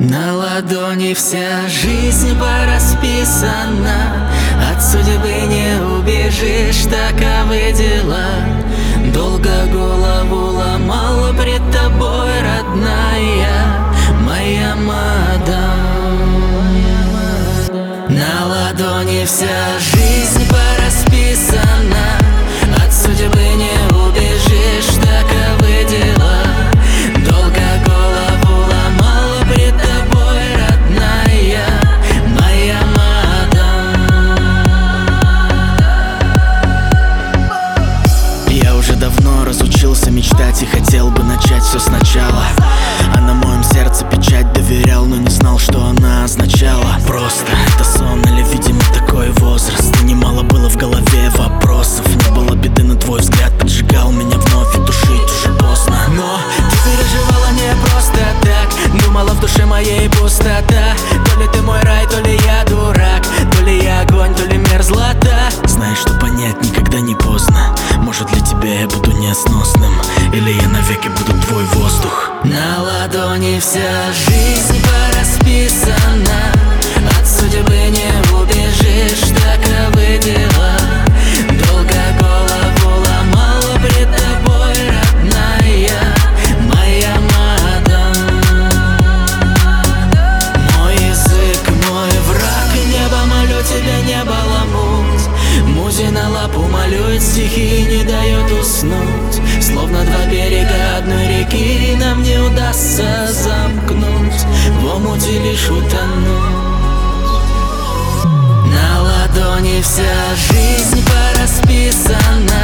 На ладони вся жизнь порасписана, от судьбы не убежишь, таковы дела. Долго голову ломала пред тобой, родная моя мадам. На ладони вся жизнь порасписана, от судьбы не убежишь, таковы дела. Долго голову ломала пред тобой, родная моя мадам. Я уже давно разучился мечтать и хотел бы начать все сначала. А на моем сердце печать доверял, но не знал, что она означала. Просто это сон или, видимо, такой возраст. И немало было в голове вопросов. Не было беды, но твой взгляд поджигал меня вновь, и тушить уже поздно. Но ты переживала не просто так, думала в душе моей пустота. То ли ты мой рай, то ли я дурак, то ли я огонь, то ли мерзлота. Знаешь, что понять никогда не поздно. Может, для тебя я буду несносным, или я навеки буду твой воздух. На ладони вся жизнь порасписана, от судьбы не убежишь, таковы дела. Долго голову ломала пред тобой, родная моя мадам. Мой язык, мой враг, небо молю тебя, не баламуть. Музе на лапу малюет стихи, не дает уснуть. Словно два берега одной реки, нам не удастся замкнуть, в омуте лишь утонуть. На ладони вся жизнь порасписана,